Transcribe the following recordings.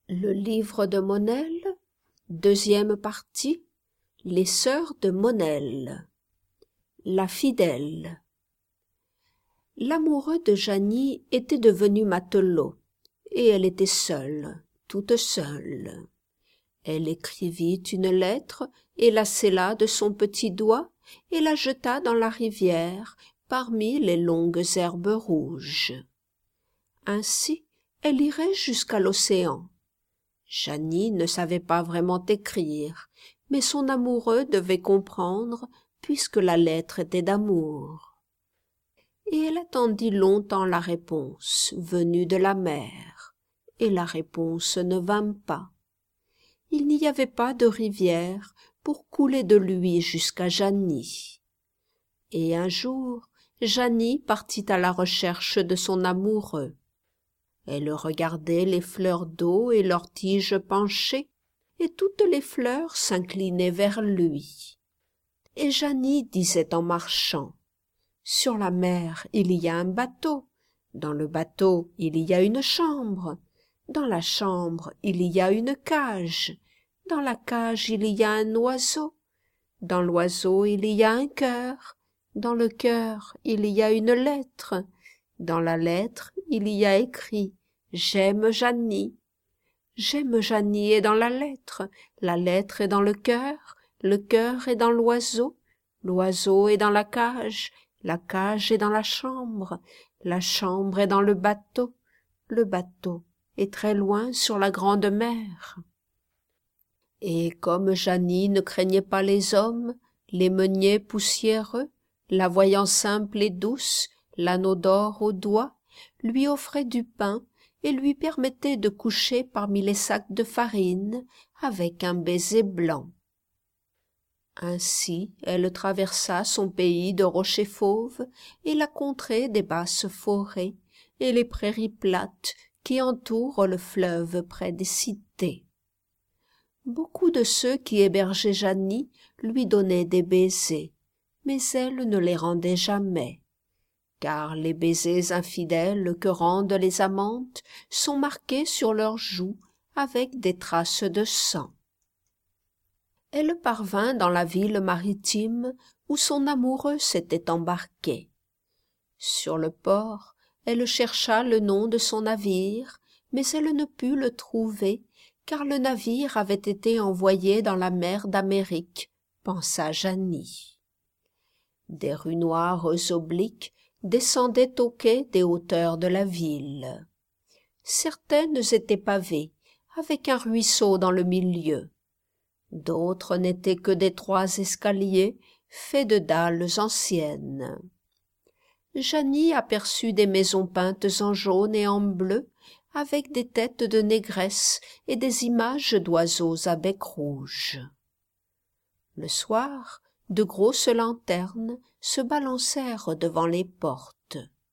Le livre de Monel, deuxième partie, les sœurs de Monel. La fidèle. L'amoureux de Jeannie était devenu matelot, et elle était seule, toute seule. Elle écrivit une lettre et la scella de son petit doigt et la jeta dans la rivière parmi les longues herbes rouges. Ainsi, elle irait jusqu'à l'océan. Jeannie ne savait pas vraiment écrire, mais son amoureux devait comprendre puisque la lettre était d'amour. Et elle attendit longtemps la réponse venue de la mer, et la réponse ne vint pas. Il n'y avait pas de rivière pour couler de lui jusqu'à Jeannie. Et un jour, Jeannie partit à la recherche de son amoureux. Elle regardait les fleurs d'eau et leurs tiges penchées, et toutes les fleurs s'inclinaient vers lui. Et Jeannie disait en marchant, « Sur la mer, il y a un bateau. Dans le bateau, il y a une chambre. Dans la chambre, il y a une cage. Dans la cage, il y a un oiseau. Dans l'oiseau, il y a un cœur. Dans le cœur, il y a une lettre. Dans la lettre, il y a écrit « J'aime Jeannie ». J'aime Jeannie est dans la lettre est dans le cœur est dans l'oiseau est dans la cage est dans la chambre est dans le bateau est très loin sur la grande mer. Et comme Jeannie ne craignait pas les hommes, les meuniers poussiéreux, la voyant simple et douce, l'anneau d'or au doigt, lui offrait du pain et lui permettait de coucher parmi les sacs de farine avec un baiser blanc. Ainsi elle traversa son pays de rochers fauves et la contrée des basses forêts et les prairies plates qui entourent le fleuve près des cités. Beaucoup de ceux qui hébergeaient Jeannie lui donnaient des baisers, mais elle ne les rendait jamais. Car les baisers infidèles que rendent les amantes sont marqués sur leurs joues avec des traces de sang. Elle parvint dans la ville maritime où son amoureux s'était embarqué. Sur le port, elle chercha le nom de son navire, mais elle ne put le trouver, car le navire avait été envoyé dans la mer d'Amérique, pensa Jeannie. Des rues noires obliques descendaient au quai des hauteurs de la ville. Certaines étaient pavées, avec un ruisseau dans le milieu. D'autres n'étaient que d'étroits escaliers faits de dalles anciennes. Jeannie aperçut des maisons peintes en jaune et en bleu, avec des têtes de négresses et des images d'oiseaux à bec rouge. Le soir, de grosses lanternes se balancèrent devant les portes.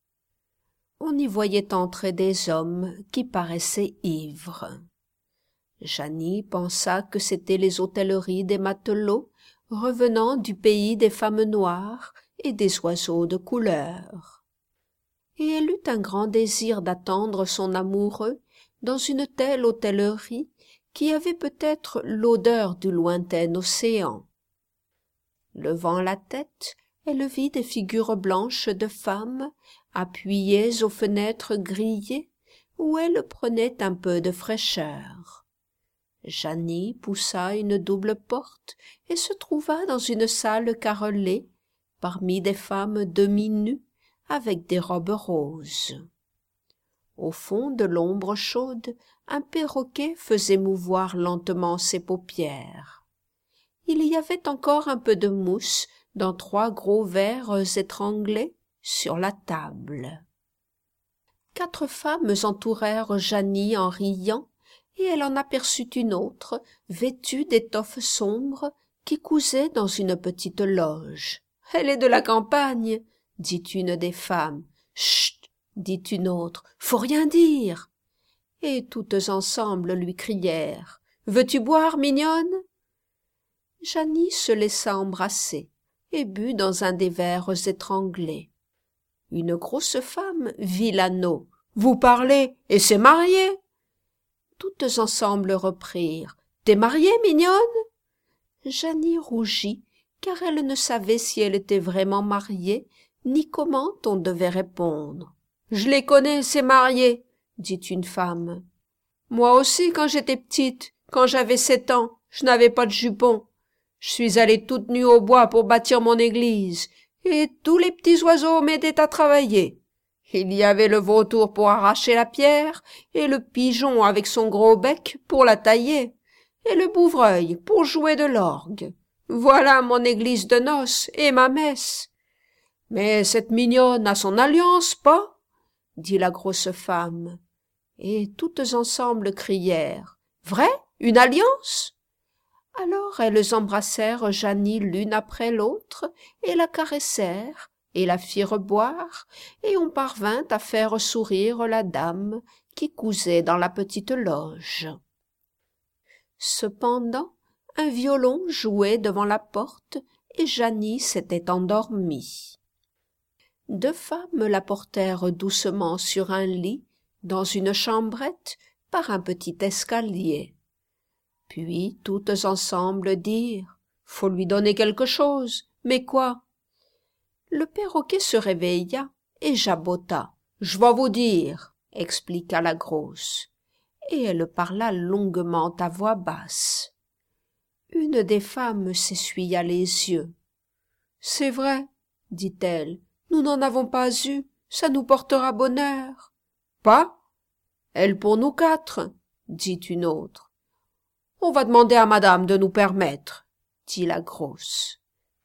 On y voyait entrer des hommes qui paraissaient ivres. Jeannie pensa que c'étaient les hôtelleries des matelots revenant du pays des femmes noires et des oiseaux de couleur. Et elle eut un grand désir d'attendre son amoureux dans une telle hôtellerie qui avait peut-être l'odeur du lointain océan. Levant la tête, elle vit des figures blanches de femmes appuyées aux fenêtres grillées où elles prenaient un peu de fraîcheur. Jeannie poussa une double porte et se trouva dans une salle carrelée parmi des femmes demi-nues avec des robes roses. Au fond de l'ombre chaude, un perroquet faisait mouvoir lentement ses paupières. Il y avait encore un peu de mousse dans 3 gros verres étranglés sur la table. 4 femmes entourèrent Jeannie en riant, et elle en aperçut une autre, vêtue d'étoffes sombres, qui cousait dans une petite loge. « Elle est de la campagne !» dit une des femmes. « Chut !» dit une autre. « Faut rien dire !» Et toutes ensemble lui crièrent. « Veux-tu boire, mignonne ?» Jeannie se laissa embrasser et but dans un des verres étranglés. Une grosse femme vit l'anneau. « Vous parlez, et c'est marié !» Tout toutes ensemble reprirent « T'es mariée, mignonne ?» Jeannie rougit, car elle ne savait si elle était vraiment mariée, ni comment on devait répondre. « Je les connais, ces mariés, » dit une femme. « Moi aussi, quand j'étais petite, quand j'avais 7 ans, je n'avais pas de jupon. Je suis allée toute nue au bois pour bâtir mon église, et tous les petits oiseaux m'aidaient à travailler. Il y avait le vautour pour arracher la pierre, et le pigeon avec son gros bec pour la tailler, et le bouvreuil pour jouer de l'orgue. Voilà mon église de noces et ma messe. Mais cette mignonne a son alliance, pas? Dit la grosse femme. Et toutes ensemble crièrent « Vrai? Une alliance ?» Alors elles embrassèrent Jeannie l'une après l'autre, et la caressèrent, et la firent boire, et on parvint à faire sourire la dame qui cousait dans la petite loge. Cependant, un violon jouait devant la porte, et Jeannie s'était endormie. 2 femmes la portèrent doucement sur un lit, dans une chambrette, par un petit escalier. Puis toutes ensemble dirent « Faut lui donner quelque chose, mais quoi ?» Le perroquet se réveilla et jabota. « Je vas vous dire, » expliqua la grosse, et elle parla longuement à voix basse. Une des femmes s'essuya les yeux. « C'est vrai, » dit-elle, « nous n'en avons pas eu, ça nous portera bonheur. »« Pas? Elle pour nous 4, » dit une autre. « On va demander à madame de nous permettre, » dit la grosse.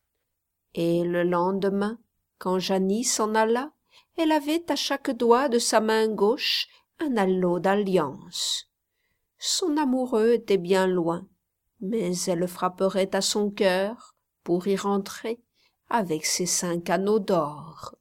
Et le lendemain, quand Jeannie s'en alla, elle avait à chaque doigt de sa main gauche un anneau d'alliance. Son amoureux était bien loin, mais elle frapperait à son cœur pour y rentrer avec ses 5 anneaux d'or.